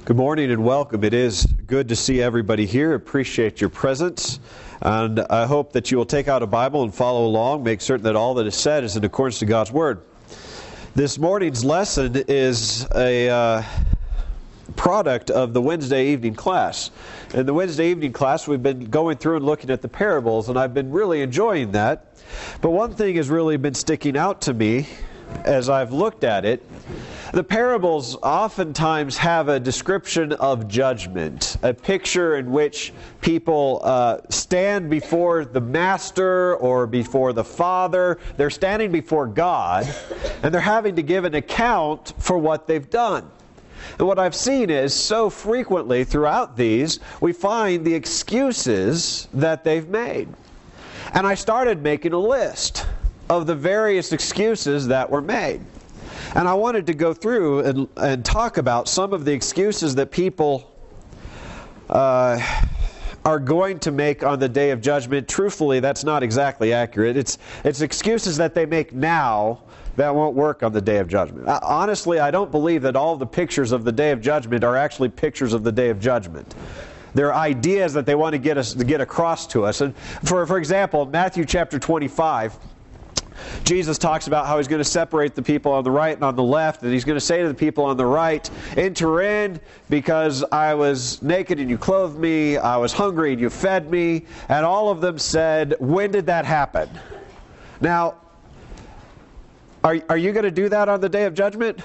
Good morning and welcome. It is good to see everybody here. Appreciate your presence. And I hope that you will take out a Bible and follow along. Make certain that all that is said is in accordance to God's Word. This morning's lesson is a product of the Wednesday evening class. In the Wednesday evening class, we've been going through and looking at the parables, and I've been really enjoying that. But one thing has really been sticking out to me as I've looked at it. The parables oftentimes have a description of judgment, a picture in which people stand before the master or before the father. They're standing before God, and they're having to give an account for what they've done. And what I've seen is, so frequently throughout these, we find the excuses that they've made. And I started making a list of the various excuses that were made. And I wanted to go through and talk about some of the excuses that people are going to make on the day of judgment. Truthfully, that's not exactly accurate. It's excuses that they make now that won't work on the day of judgment. Honestly, I don't believe that all the pictures of the day of judgment are actually pictures of the day of judgment. They're ideas that they want to get across to us. And for example, Matthew chapter 25, Jesus talks about how he's going to separate the people on the right and on the left, and he's going to say to the people on the right, "Enter in, because I was naked and you clothed me, I was hungry and you fed me." And all of them said, "When did that happen?" Now, are you going to do that on the day of judgment?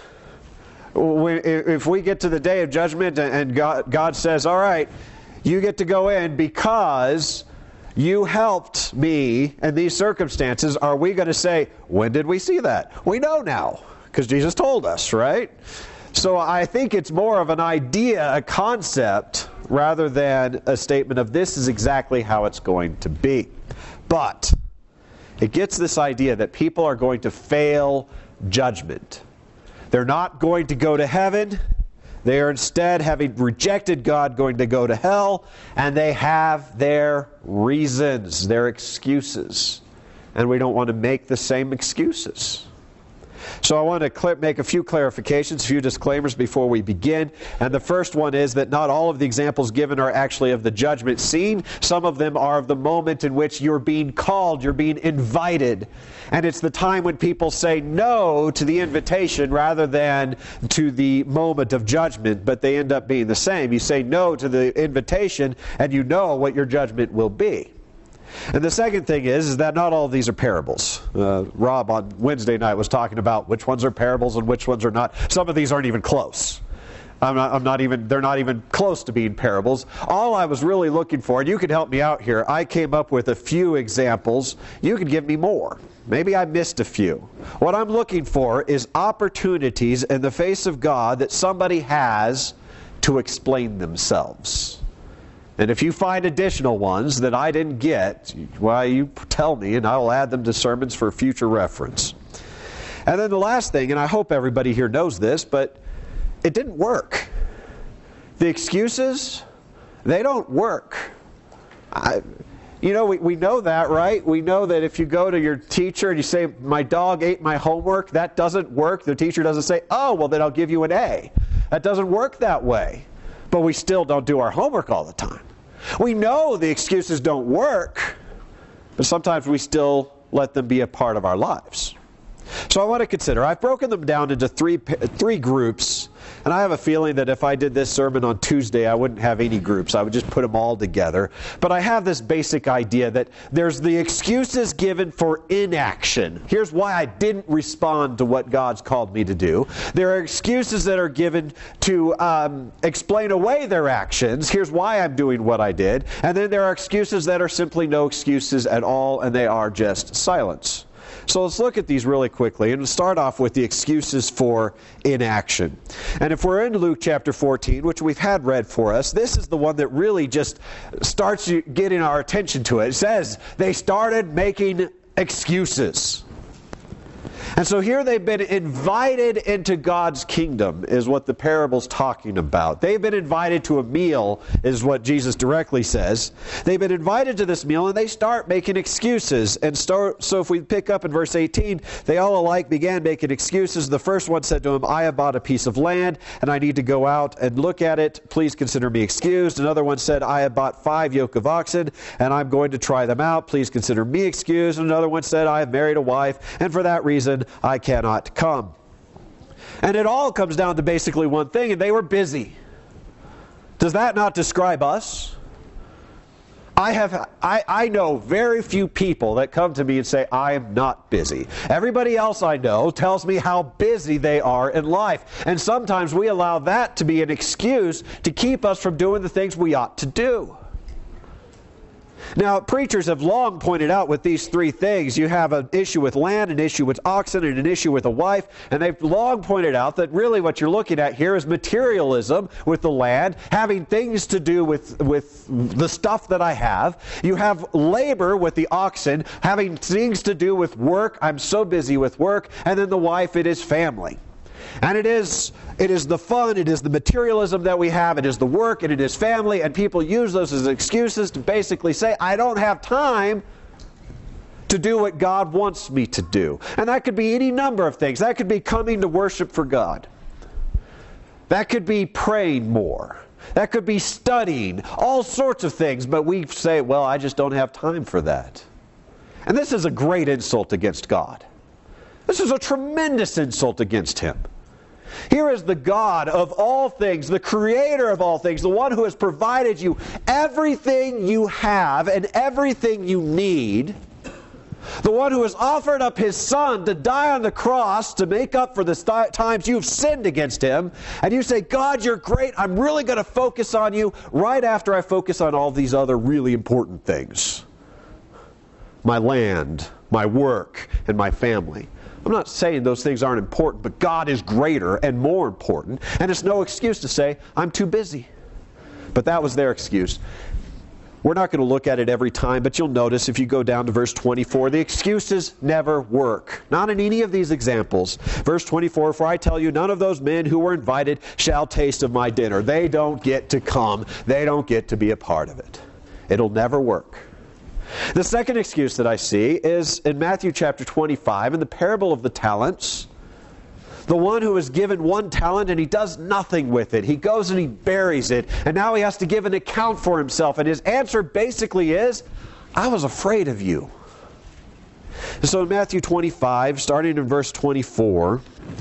If we get to the day of judgment and God says, "All right, you get to go in because you helped me in these circumstances," are we going to say, "When did we see that?" We know now, because Jesus told us, right? So I think it's more of an idea, a concept, rather than a statement of this is exactly how it's going to be. But it gets this idea that people are going to fail judgment. They're not going to go to heaven. They are instead, having rejected God, going to go to hell, and they have their reasons, their excuses. And we don't want to make the same excuses. So I want to make a few clarifications, a few disclaimers before we begin. And the first one is that not all of the examples given are actually of the judgment scene. Some of them are of the moment in which you're being called, you're being invited. And it's the time when people say no to the invitation rather than to the moment of judgment, but they end up being the same. You say no to the invitation, and you know what your judgment will be. And the second thing is that not all of these are parables. Rob on Wednesday night was talking about which ones are parables and which ones are not. Some of these aren't even close. They're not even close to being parables. All I was really looking for, and you can help me out here, I came up with a few examples. You could give me more. Maybe I missed a few. What I'm looking for is opportunities in the face of God that somebody has to explain themselves. And if you find additional ones that I didn't get, well, you tell me and I will add them to sermons for future reference. And then the last thing, and I hope everybody here knows this, but it didn't work. The excuses, they don't work. We know that, right? We know that if you go to your teacher and you say, "My dog ate my homework," that doesn't work. The teacher doesn't say, "Oh, well, then I'll give you an A." That doesn't work that way. But we still don't do our homework all the time. We know the excuses don't work, but sometimes we still let them be a part of our lives. So I want to consider, I've broken them down into three groups, and I have a feeling that if I did this sermon on Tuesday, I wouldn't have any groups. I would just put them all together. But I have this basic idea that there's the excuses given for inaction. Here's why I didn't respond to what God's called me to do. There are excuses that are given to explain away their actions. Here's why I'm doing what I did. And then there are excuses that are simply no excuses at all, and they are just silence. So let's look at these really quickly, and we'll start off with the excuses for inaction. And if we're in Luke chapter 14, which we've had read for us, this is the one that really just starts getting our attention to it. It says, they started making excuses. And so here they've been invited into God's kingdom, is what the parable's talking about. They've been invited to a meal, is what Jesus directly says. They've been invited to this meal, and they start making excuses. And so if we pick up in verse 18, they all alike began making excuses. The first one said to him, I have bought a piece of land, and I need to go out and look at it. Please consider me excused. Another one said, I have bought 5 yoke of oxen, and I'm going to try them out. Please consider me excused. And another one said, I have married a wife, and for that reason I cannot come. And it all comes down to basically one thing, and they were busy. Does that not describe us? I know very few people that come to me and say, I am not busy. Everybody else I know tells me how busy they are in life. And sometimes we allow that to be an excuse to keep us from doing the things we ought to do. Now, preachers have long pointed out with these 3 things, you have an issue with land, an issue with oxen, and an issue with a wife, and they've long pointed out that really what you're looking at here is materialism with the land, having things to do with the stuff that I have. You have labor with the oxen, having things to do with work. I'm so busy with work. And then the wife, it is family. And it is the fun, it is the materialism that we have, it is the work, and it is family, and people use those as excuses to basically say, I don't have time to do what God wants me to do. And that could be any number of things. That could be coming to worship for God. That could be praying more. That could be studying, all sorts of things, but we say, well, I just don't have time for that. And this is a great insult against God. This is a tremendous insult against Him. Here is the God of all things, the Creator of all things, the one who has provided you everything you have and everything you need, the one who has offered up His Son to die on the cross to make up for the times you've sinned against Him, and you say, God, you're great, I'm really going to focus on you right after I focus on all these other really important things. My land, my work, and my family. I'm not saying those things aren't important, but God is greater and more important. And it's no excuse to say, I'm too busy. But that was their excuse. We're not going to look at it every time, but you'll notice if you go down to verse 24, the excuses never work. Not in any of these examples. Verse 24, for I tell you, none of those men who were invited shall taste of my dinner. They don't get to come. They don't get to be a part of it. It'll never work. The second excuse that I see is in Matthew chapter 25, in the parable of the talents. The one who is given 1 talent and he does nothing with it. He goes and he buries it, and now he has to give an account for himself. And his answer basically is, I was afraid of you. So in Matthew 25, starting in verse 24,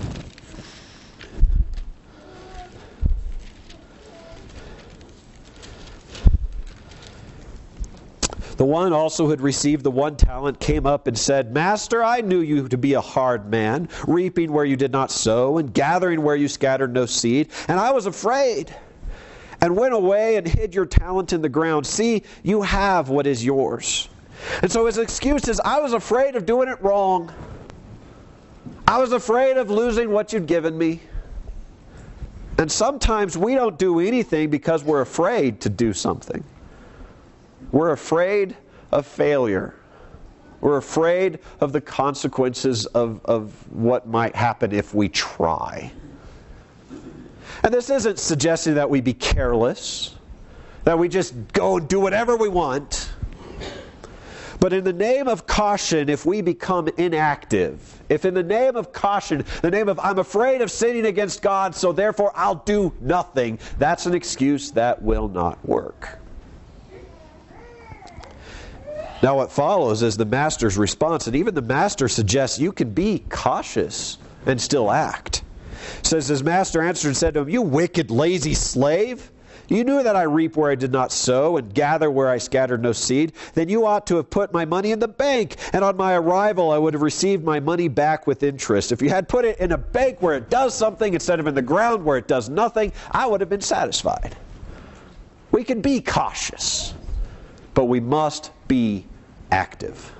the one also who had received the 1 talent came up and said, Master, I knew you to be a hard man, reaping where you did not sow, and gathering where you scattered no seed. And I was afraid, and went away and hid your talent in the ground. See, you have what is yours. And so his excuse is, I was afraid of doing it wrong. I was afraid of losing what you'd given me. And sometimes we don't do anything because we're afraid to do something. We're afraid of failure. We're afraid of the consequences of what might happen if we try. And this isn't suggesting that we be careless, that we just go and do whatever we want. But in the name of caution, if we become inactive, if in the name of caution, the name of I'm afraid of sinning against God, so therefore I'll do nothing, that's an excuse that will not work. Now what follows is the master's response, and even the master suggests you can be cautious and still act. It says, his master answered and said to him, you wicked, lazy slave, you knew that I reap where I did not sow, and gather where I scattered no seed. Then you ought to have put my money in the bank, and on my arrival I would have received my money back with interest. If you had put it in a bank where it does something instead of in the ground where it does nothing, I would have been satisfied. We can be cautious, but we must be active.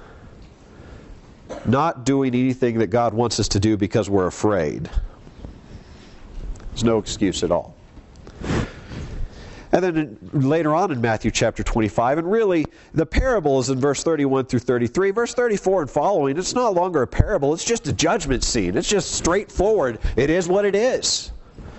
Not doing anything that God wants us to do because we're afraid. There's no excuse at all. And then later on in Matthew chapter 25, and really the parable is in verse 31 through 33. Verse 34 and following, it's no longer a parable, it's just a judgment scene. It's just straightforward. It is what it is.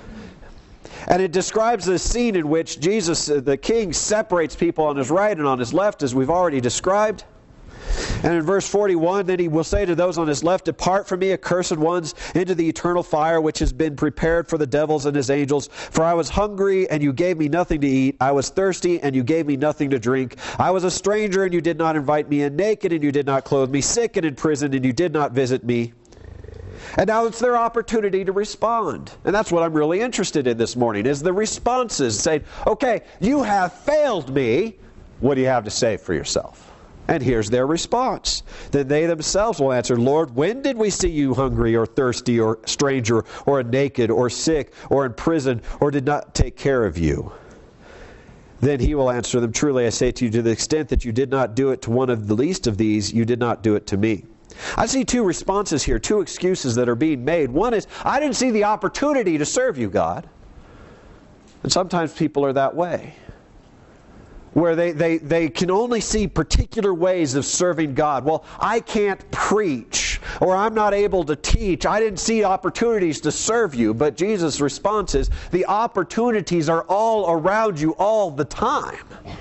And it describes the scene in which Jesus, the king, separates people on his right and on his left, as we've already described. And in verse 41, then he will say to those on his left, "Depart from me, accursed ones, into the eternal fire which has been prepared for the devils and his angels. For I was hungry, and you gave me nothing to eat. I was thirsty, and you gave me nothing to drink. I was a stranger, and you did not invite me in. Naked, and you did not clothe me. Sick and in prison, and you did not visit me." And now it's their opportunity to respond. And that's what I'm really interested in this morning, is the responses saying, okay, you have failed me. What do you have to say for yourself? And here's their response. Then they themselves will answer, "Lord, when did we see you hungry or thirsty or stranger or naked or sick or in prison or did not take care of you?" Then he will answer them, "Truly I say to you, to the extent that you did not do it to one of the least of these, you did not do it to me." I see two responses here, two excuses that are being made. One is, I didn't see the opportunity to serve you, God. And sometimes people are that way, where they can only see particular ways of serving God. Well, I can't preach, or I'm not able to teach. I didn't see opportunities to serve you. But Jesus' response is, the opportunities are all around you all the time.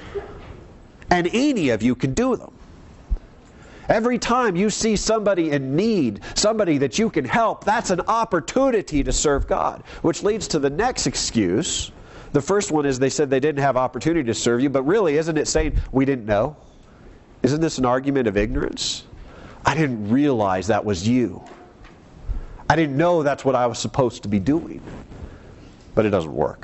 And any of you can do them. Every time you see somebody in need, somebody that you can help, that's an opportunity to serve God. Which leads to the next excuse. The first one is they said they didn't have opportunity to serve you, but really, isn't it saying we didn't know? Isn't this an argument of ignorance? I didn't realize that was you. I didn't know that's what I was supposed to be doing. But it doesn't work.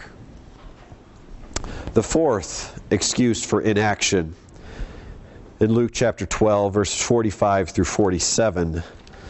The fourth excuse for inaction, in Luke chapter 12, verses 45 through 47.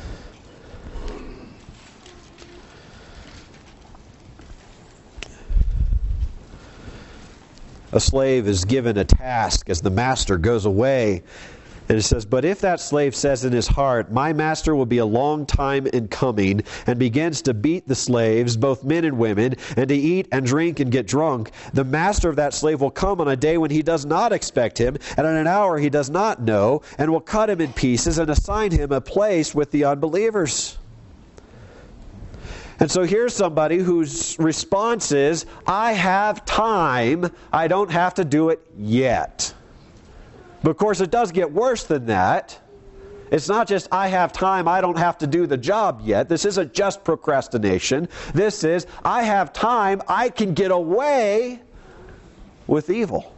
A slave is given a task as the master goes away. And it says, "But if that slave says in his heart, 'My master will be a long time in coming,' and begins to beat the slaves, both men and women, and to eat and drink and get drunk, the master of that slave will come on a day when he does not expect him, and at an hour he does not know, and will cut him in pieces and assign him a place with the unbelievers." And so here's somebody whose response is, I have time, I don't have to do it yet. But of course it does get worse than that. It's not just, I have time, I don't have to do the job yet. This isn't just procrastination. This is, I have time, I can get away with evil.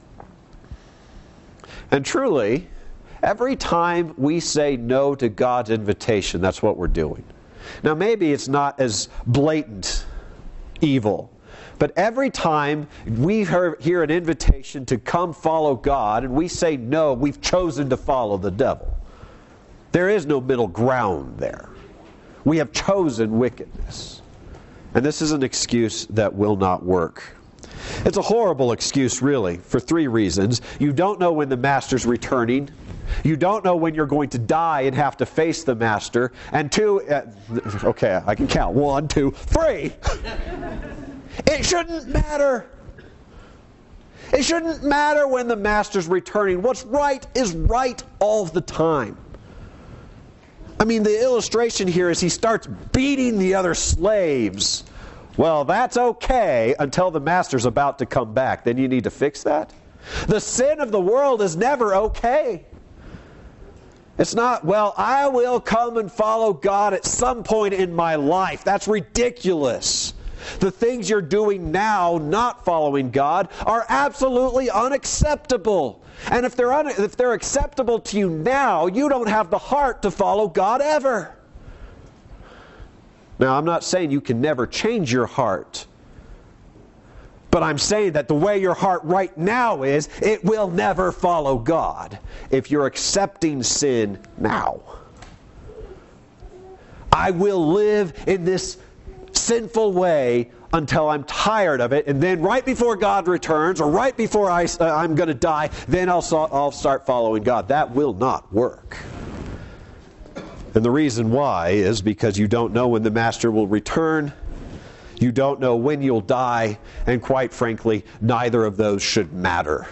And truly, every time we say no to God's invitation, that's what we're doing. Now maybe it's not as blatant evil, but every time we hear an invitation to come follow God and we say no, we've chosen to follow the devil. There is no middle ground there. We have chosen wickedness. And this is an excuse that will not work. It's a horrible excuse, really, for three reasons. You don't know when the master's returning. You don't know when you're going to die and have to face the master. And two, okay, I can count. 1, 2, 3. It shouldn't matter. It shouldn't matter when the master's returning. What's right is right all the time. I mean, the illustration here is he starts beating the other slaves. Well, that's okay until the master's about to come back. Then you need to fix that. The sin of the world is never okay. It's not, well, I will come and follow God at some point in my life. That's ridiculous. The things you're doing now, not following God, are absolutely unacceptable. And if they're acceptable to you now, you don't have the heart to follow God ever. Now, I'm not saying you can never change your heart. But I'm saying that the way your heart right now is, it will never follow God if you're accepting sin now. I will live in this sinful way until I'm tired of it, and then right before God returns, or right before I'm going to die, then I'll start following God. That will not work. And the reason why is because you don't know when the master will return. You don't know when you'll die, and quite frankly, neither of those should matter.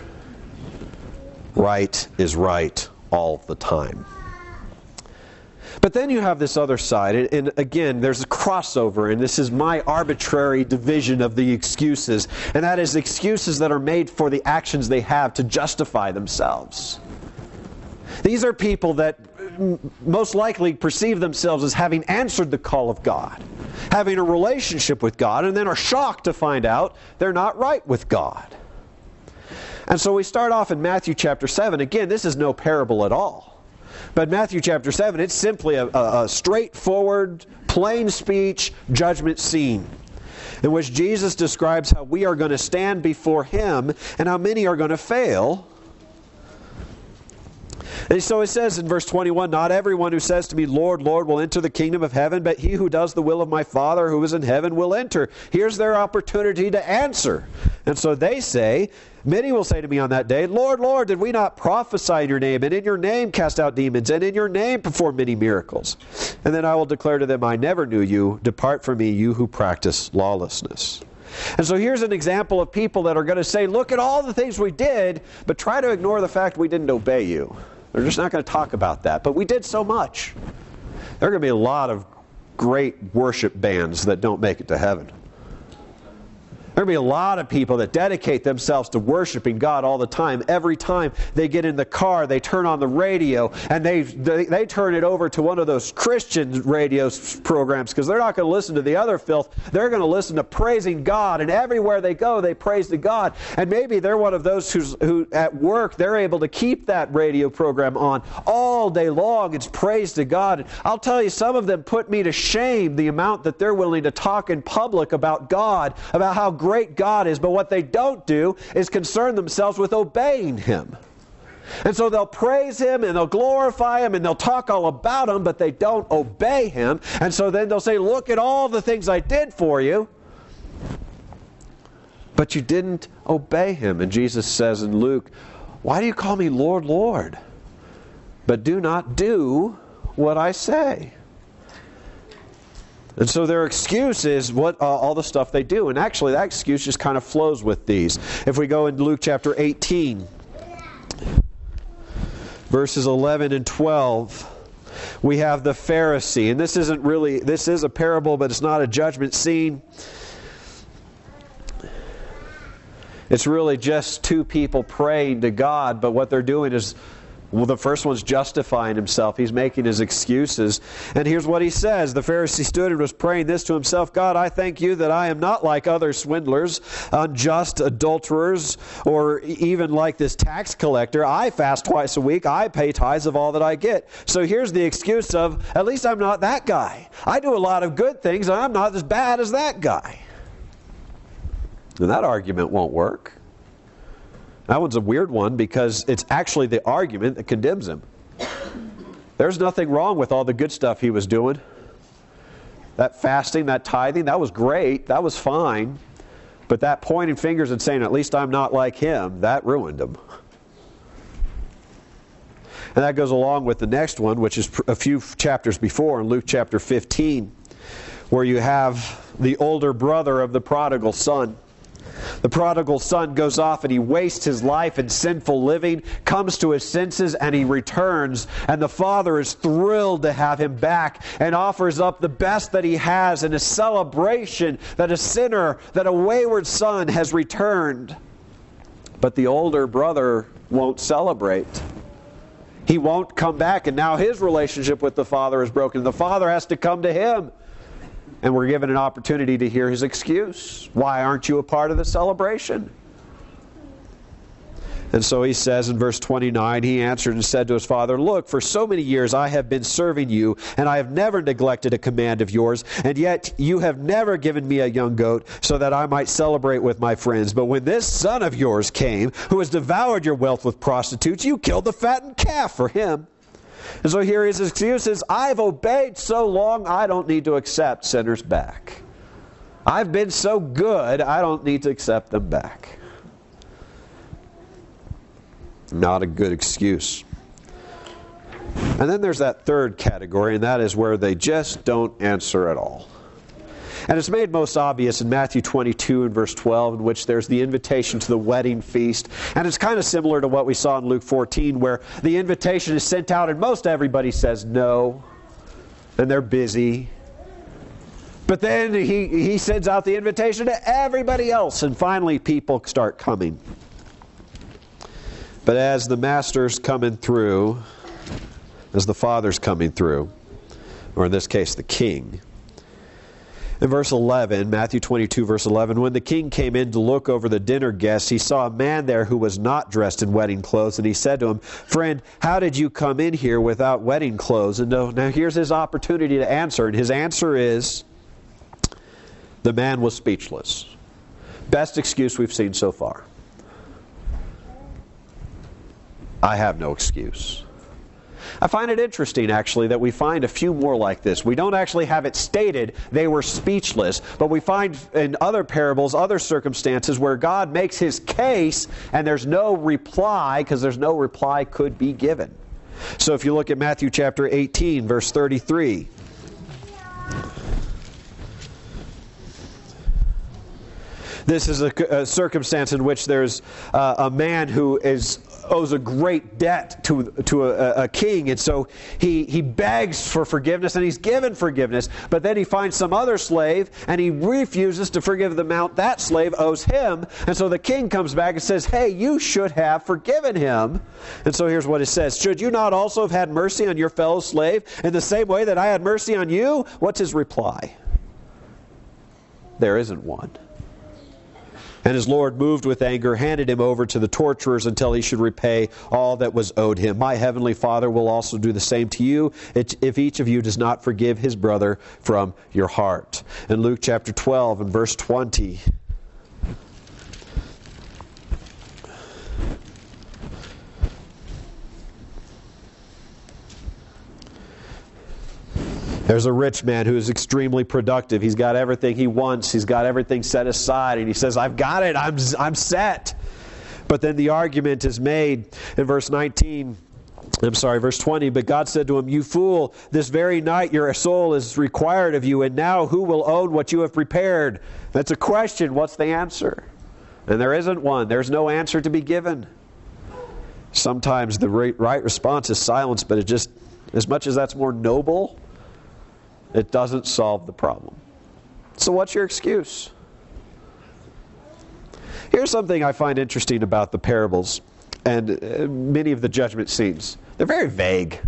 Right is right all the time. But then you have this other side, and again, there's a crossover, and this is my arbitrary division of the excuses, and that is excuses that are made for the actions they have to justify themselves. These are people that most likely perceive themselves as having answered the call of God, having a relationship with God, and then are shocked to find out they're not right with God. And so we start off in Matthew chapter 7. Again, this is no parable at all. But Matthew chapter 7, it's simply a straightforward, plain speech judgment scene in which Jesus describes how we are going to stand before Him and how many are going to fail. And so it says in verse 21, "Not everyone who says to me, 'Lord, Lord,' will enter the kingdom of heaven, but he who does the will of my Father who is in heaven will enter." Here's their opportunity to answer. And so they say, "Many will say to me on that day, 'Lord, Lord, did we not prophesy in your name, and in your name cast out demons, and in your name perform many miracles?' And then I will declare to them, 'I never knew you. Depart from me, you who practice lawlessness.'" And so here's an example of people that are going to say, "Look at all the things we did, but try to ignore the fact we didn't obey you." They're just not going to talk about that. But we did so much. There are going to be a lot of great worship bands that don't make it to heaven. There will be a lot of people that dedicate themselves to worshiping God all the time. Every time they get in the car, they turn on the radio, and they turn it over to one of those Christian radio programs, because they're not going to listen to the other filth. They're going to listen to praising God, and everywhere they go, they praise to God. And maybe they're one of those who at work, they're able to keep that radio program on all day long. It's praise to God. And I'll tell you, some of them put me to shame, the amount that they're willing to talk in public about God, about how great God is, but what they don't do is concern themselves with obeying Him. And so they'll praise Him and they'll glorify Him and they'll talk all about Him, but they don't obey Him. And so then they'll say, "Look at all the things I did for you, but you didn't obey Him." And Jesus says in Luke, "Why do you call me Lord, Lord, but do not do what I say?" And so their excuse is what all the stuff they do. And actually that excuse just kind of flows with these. If we go into Luke chapter 18, verses 11 and 12, we have the Pharisee. And this is a parable, but it's not a judgment scene. It's really just two people praying to God, but what they're doing is, well, the first one's justifying himself. He's making his excuses. And here's what he says. The Pharisee stood and was praying this to himself: "God, I thank you that I am not like other swindlers, unjust adulterers, or even like this tax collector. I fast twice a week. I pay tithes of all that I get." So here's the excuse of, at least I'm not that guy. I do a lot of good things, and I'm not as bad as that guy. And that argument won't work. That one's a weird one, because it's actually the argument that condemns him. There's nothing wrong with all the good stuff he was doing. That fasting, that tithing, that was great. That was fine. But that pointing fingers and saying, "At least I'm not like him," that ruined him. And that goes along with the next one, which is a few chapters before, in Luke chapter 15, where you have the older brother of the prodigal son. The prodigal son goes off and he wastes his life in sinful living, comes to his senses, and he returns. And the father is thrilled to have him back and offers up the best that he has in a celebration that a sinner, that a wayward son has returned. But the older brother won't celebrate. He won't come back, and now his relationship with the father is broken. The father has to come to him. And we're given an opportunity to hear his excuse. "Why aren't you a part of the celebration?" And so he says in verse 29, he answered and said to his father, "Look, for so many years I have been serving you, and I have never neglected a command of yours, and yet you have never given me a young goat so that I might celebrate with my friends. But when this son of yours came, who has devoured your wealth with prostitutes, you killed the fattened calf for him." And so here his excuse is, "I've obeyed so long, I don't need to accept sinners back. I've been so good, I don't need to accept them back." Not a good excuse. And then there's that third category, and that is where they just don't answer at all. And it's made most obvious in Matthew 22 and verse 12, in which there's the invitation to the wedding feast. And it's kind of similar to what we saw in Luke 14, where the invitation is sent out and most everybody says no, and they're busy. But then he sends out the invitation to everybody else, and finally people start coming. But as the Master's coming through, as the Father's coming through, or in this case the King, in verse 11, Matthew 22, verse 11, when the king came in to look over the dinner guests, he saw a man there who was not dressed in wedding clothes, and he said to him, "Friend, how did you come in here without wedding clothes?" And now here's his opportunity to answer, and his answer is, the man was speechless. Best excuse we've seen so far. I have no excuse. I find it interesting, actually, that we find a few more like this. We don't actually have it stated they were speechless, but we find in other parables, other circumstances, where God makes his case and there's no reply, because there's no reply could be given. So if you look at Matthew chapter 18, verse 33. This is a circumstance in which there's a man who owes a great debt to a king, and so he begs for forgiveness, and he's given forgiveness, but then he finds some other slave, and he refuses to forgive the amount that slave owes him, and so the king comes back and says, "Hey, you should have forgiven him." And so here's what it says, "Should you not also have had mercy on your fellow slave in the same way that I had mercy on you?" What's his reply? There isn't one. And his Lord, moved with anger, handed him over to the torturers until he should repay all that was owed him. My heavenly Father will also do the same to you if each of you does not forgive his brother from your heart. In Luke chapter 12 and verse 20. There's a rich man who is extremely productive. He's got everything he wants. He's got everything set aside. And he says, "I've got it. I'm set." But then the argument is made in verse 20. "But God said to him, 'You fool, this very night your soul is required of you, and now who will own what you have prepared?'" That's a question. What's the answer? And there isn't one. There's no answer to be given. Sometimes the right response is silence, but it just, as much as that's more noble, it doesn't solve the problem. So what's your excuse? Here's something I find interesting about the parables and many of the judgment scenes. They're very vague.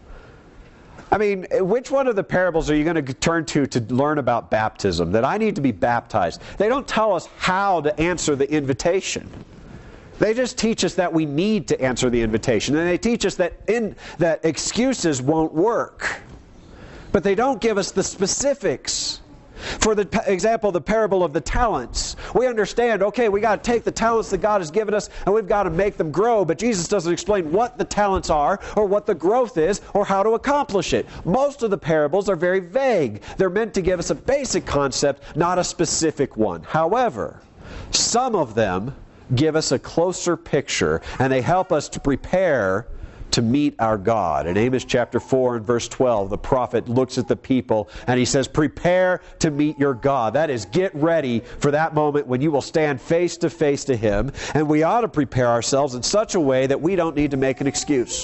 I mean, which one of the parables are you going to turn to learn about baptism? That I need to be baptized. They don't tell us how to answer the invitation. They just teach us that we need to answer the invitation. And they teach us that excuses won't work. But they don't give us the specifics. For the example, the parable of the talents. We understand, okay, we got to take the talents that God has given us and we've got to make them grow. But Jesus doesn't explain what the talents are or what the growth is or how to accomplish it. Most of the parables are very vague. They're meant to give us a basic concept, not a specific one. However, some of them give us a closer picture and they help us to prepare to meet our God. In Amos chapter 4 and verse 12, the prophet looks at the people and he says, "Prepare to meet your God." That is, get ready for that moment when you will stand face to Him. And we ought to prepare ourselves in such a way that we don't need to make an excuse.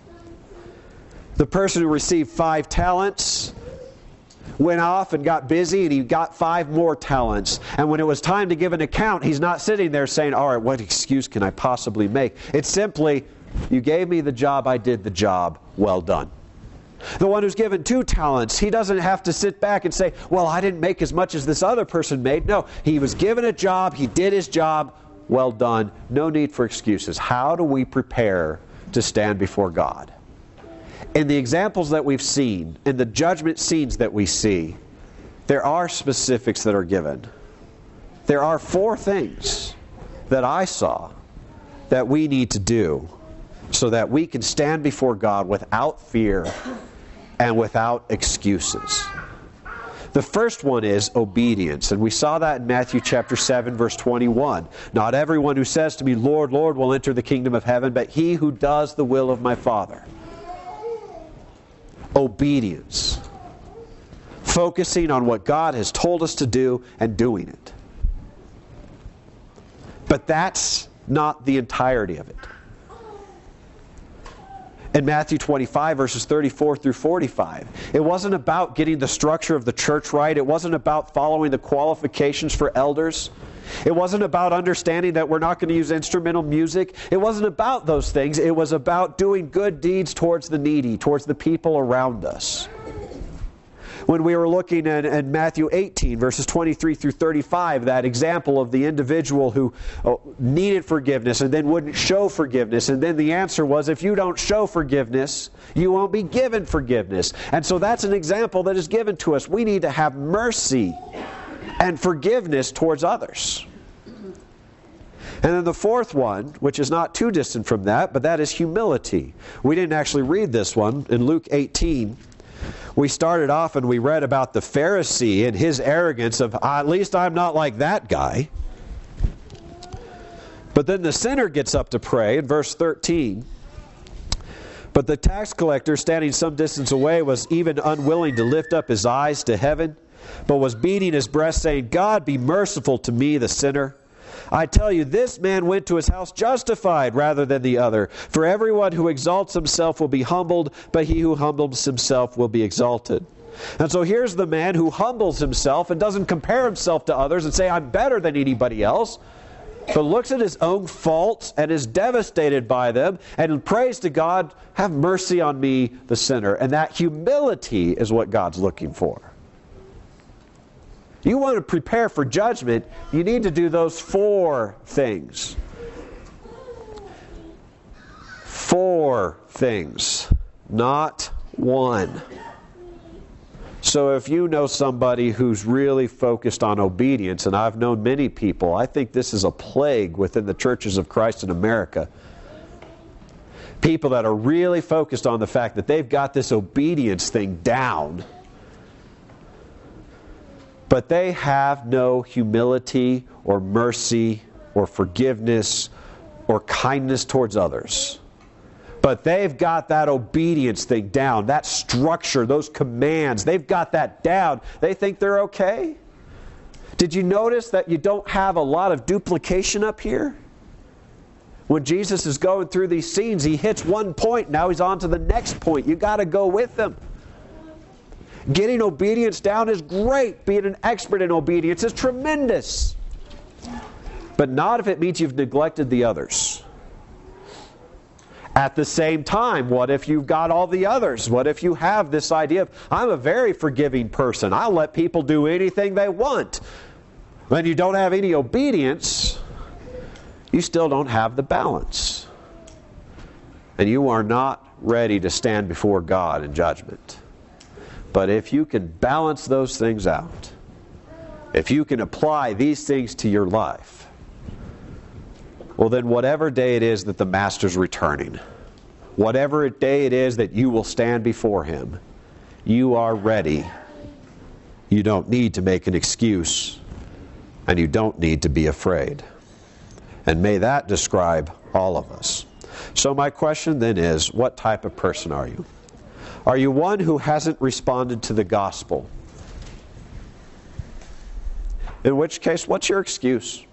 The person who received 5 talents went off and got busy and he got 5 more talents. And when it was time to give an account, he's not sitting there saying, "All right, what excuse can I possibly make?" It's simply, "You gave me the job, I did the job, well done." The one who's given 2 talents, he doesn't have to sit back and say, "Well, I didn't make as much as this other person made." No, he was given a job, he did his job, well done. No need for excuses. How do we prepare to stand before God? In the examples that we've seen, in the judgment scenes that we see, there are specifics that are given. There are 4 things that I saw that we need to do so that we can stand before God without fear and without excuses. The first one is obedience, and we saw that in Matthew chapter 7, verse 21. "Not everyone who says to me, 'Lord, Lord,' will enter the kingdom of heaven, but he who does the will of my Father." Obedience. focusing on what God has told us to do and doing it. But that's not the entirety of it. In Matthew 25, verses 34 through 45, it wasn't about getting the structure of the church right. It wasn't about following the qualifications for elders. It wasn't about understanding that we're not going to use instrumental music. It wasn't about those things. It was about doing good deeds towards the needy, towards the people around us. When we were looking at Matthew 18, verses 23 through 35, that example of the individual who needed forgiveness and then wouldn't show forgiveness. And then the answer was, if you don't show forgiveness, you won't be given forgiveness. And so that's an example that is given to us. We need to have mercy and forgiveness towards others. And then the fourth one, which is not too distant from that, but that is humility. We didn't actually read this one. In Luke 18, we started off and we read about the Pharisee and his arrogance of, at least I'm not like that guy. But then the sinner gets up to pray in verse 13. But the tax collector, standing some distance away, was even unwilling to lift up his eyes to heaven, but was beating his breast, saying, God, be merciful to me, the sinner. I tell you, this man went to his house justified rather than the other. For everyone who exalts himself will be humbled, but he who humbles himself will be exalted. And so here's the man who humbles himself and doesn't compare himself to others and say, I'm better than anybody else, but looks at his own faults and is devastated by them and prays to God, have mercy on me, the sinner. And that humility is what God's looking for. You want to prepare for judgment, you need to do those four things. Four things, not one. So if you know somebody who's really focused on obedience, and I've known many people, I think this is a plague within the churches of Christ in America. People that are really focused on the fact that they've got this obedience thing down, but they have no humility or mercy or forgiveness or kindness towards others. But they've got that obedience thing down, that structure, those commands, they've got that down. They think they're okay. Did you notice that you don't have a lot of duplication up here? When Jesus is going through these scenes, he hits one point, now he's on to the next point. You got to go with him. Getting obedience down is great. Being an expert in obedience is tremendous. But not if it means you've neglected the others. At the same time, what if you've got all the others? What if you have this idea of, I'm a very forgiving person. I'll let people do anything they want. When you don't have any obedience, you still don't have the balance. And you are not ready to stand before God in judgment. But if you can balance those things out, if you can apply these things to your life, well then whatever day it is that the Master's returning, whatever day it is that you will stand before Him, you are ready. You don't need to make an excuse, and you don't need to be afraid. And may that describe all of us. So my question then is, what type of person are you? Are you one who hasn't responded to the gospel? In which case, what's your excuse?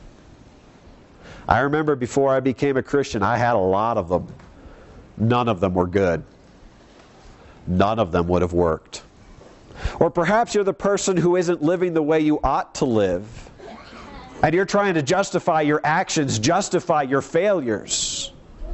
I remember before I became a Christian, I had a lot of them. None of them were good. None of them would have worked. Or perhaps you're the person who isn't living the way you ought to live, and you're trying to justify your actions, justify your failures.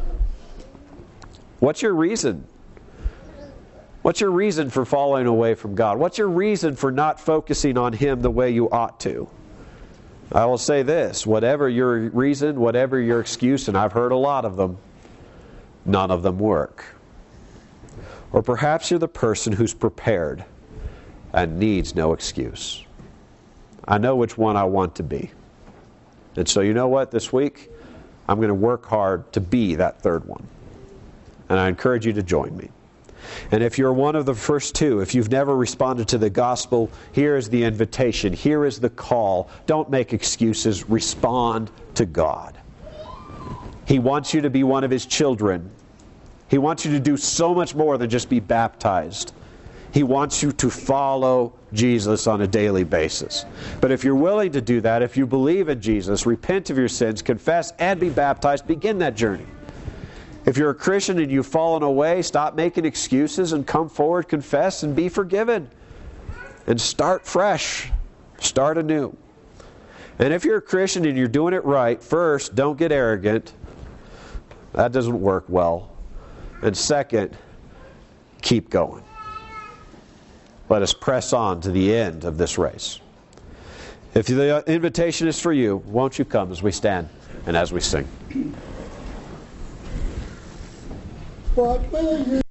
What's your reason? What's your reason for falling away from God? What's your reason for not focusing on Him the way you ought to? I will say this, whatever your reason, whatever your excuse, and I've heard a lot of them, none of them work. Or perhaps you're the person who's prepared and needs no excuse. I know which one I want to be. And so you know what, this week, I'm going to work hard to be that third one. And I encourage you to join me. And if you're one of the first two, if you've never responded to the gospel, here is the invitation. Here is the call. Don't make excuses. Respond to God. He wants you to be one of His children. He wants you to do so much more than just be baptized. He wants you to follow Jesus on a daily basis. But if you're willing to do that, if you believe in Jesus, repent of your sins, confess, and be baptized, begin that journey. If you're a Christian and you've fallen away, stop making excuses and come forward, confess, and be forgiven. And start fresh. Start anew. And if you're a Christian and you're doing it right, first, don't get arrogant. That doesn't work well. And second, keep going. Let us press on to the end of this race. If the invitation is for you, won't you come as we stand and as we sing? What will you